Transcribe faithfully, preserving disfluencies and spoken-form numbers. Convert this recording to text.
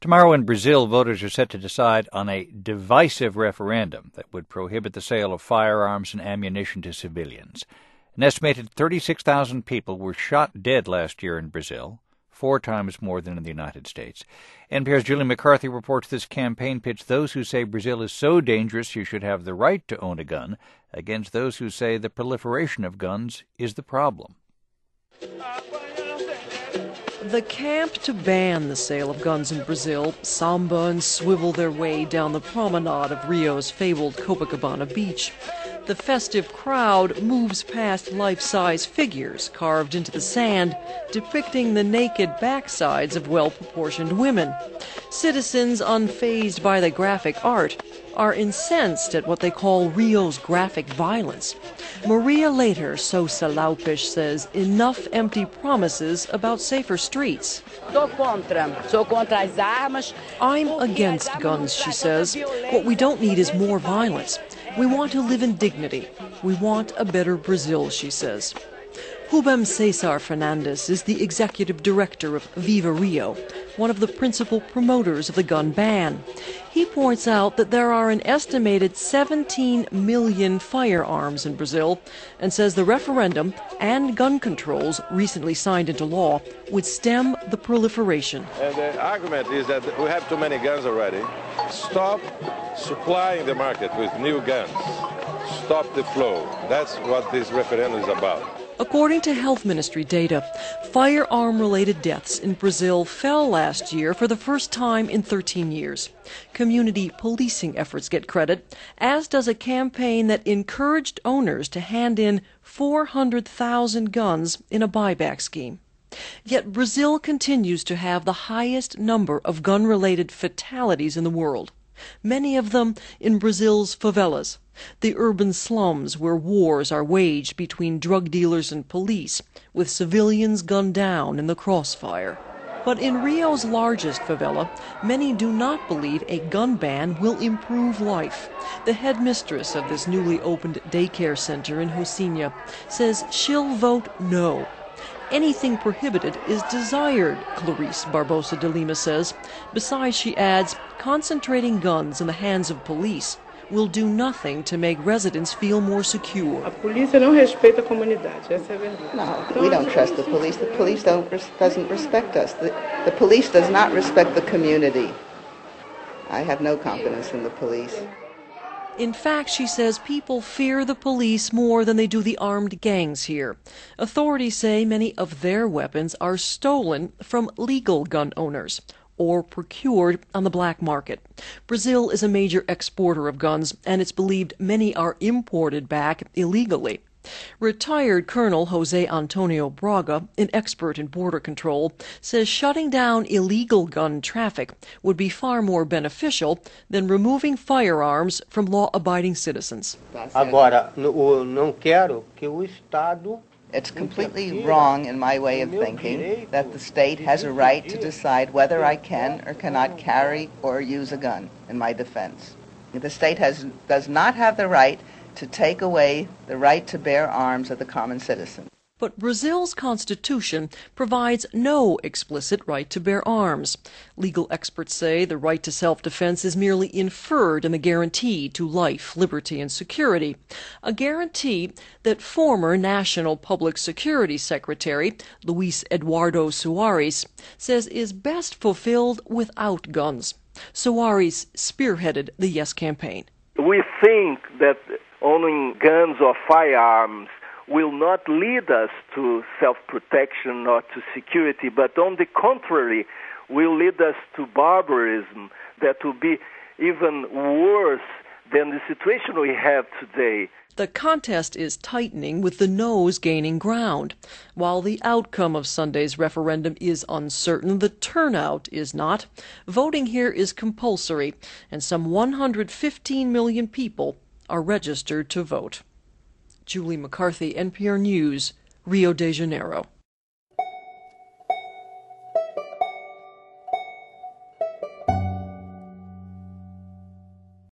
Tomorrow in Brazil, voters are set to decide on a divisive referendum that would prohibit the sale of firearms and ammunition to civilians. An estimated thirty-six thousand people were shot dead last year in Brazil, four times more than in the United States. N P R's Julie McCarthy reports this campaign pits those who say Brazil is so dangerous you should have the right to own a gun against those who say the proliferation of guns is the problem. The camp to ban the sale of guns in Brazil samba and swivel their way down the promenade of Rio's fabled Copacabana beach. The festive crowd moves past life-size figures carved into the sand, depicting the naked backsides of well-proportioned women. Citizens unfazed by the graphic art are incensed at what they call Rio's graphic violence. Maria Later Sosa Laupes says enough empty promises about safer streets. I'm against guns, she says. What we don't need is more violence. We want to live in dignity. We want a better Brazil, she says. Rubem Cesar Fernandes is the executive director of Viva Rio, one of the principal promoters of the gun ban. He points out that there are an estimated seventeen million firearms in Brazil and says the referendum and gun controls recently signed into law would stem the proliferation. And the argument is that we have too many guns already. Stop supplying the market with new guns. Stop the flow. That's what this referendum is about. According to Health Ministry data, firearm-related deaths in Brazil fell last year for the first time in thirteen years. Community policing efforts get credit, as does a campaign that encouraged owners to hand in four hundred thousand guns in a buyback scheme. Yet Brazil continues to have the highest number of gun-related fatalities in the world, many of them in Brazil's favelas, the urban slums where wars are waged between drug dealers and police, with civilians gunned down in the crossfire. But in Rio's largest favela, many do not believe a gun ban will improve life. The headmistress of this newly opened daycare center in Rocinha says she'll vote no. Anything prohibited is desired, Clarice Barbosa de Lima says. Besides, she adds, concentrating guns in the hands of police will do nothing to make residents feel more secure. A polícia não respeita a comunidade, essa é a verdade. No, we don't trust the police. The police don't, doesn't respect us. The, the police does not respect the community. I have no confidence in the police. In fact, she says people fear the police more than they do the armed gangs here. Authorities say many of their weapons are stolen from legal gun owners or procured on the black market. Brazil is a major exporter of guns, and it's believed many are imported back illegally. Retired Colonel Jose Antonio Braga, an expert in border control, says shutting down illegal gun traffic would be far more beneficial than removing firearms from law-abiding citizens. Agora, não quero que o Estado. It's completely wrong in my way of thinking that the state has a right to decide whether I can or cannot carry or use a gun in my defense. The state has, does not have the right to take away the right to bear arms of the common citizen. But Brazil's constitution provides no explicit right to bear arms. Legal experts say the right to self-defense is merely inferred in the guarantee to life, liberty, and security, a guarantee that former National Public Security Secretary Luis Eduardo Soares says is best fulfilled without guns. Soares spearheaded the Yes campaign. We think that owning guns or firearms will not lead us to self-protection or to security, but on the contrary, will lead us to barbarism that will be even worse than the situation we have today. The contest is tightening, with the no's gaining ground. While the outcome of Sunday's referendum is uncertain, the turnout is not. Voting here is compulsory, and some one hundred fifteen million people are registered to vote. Julie McCarthy, N P R News, Rio de Janeiro.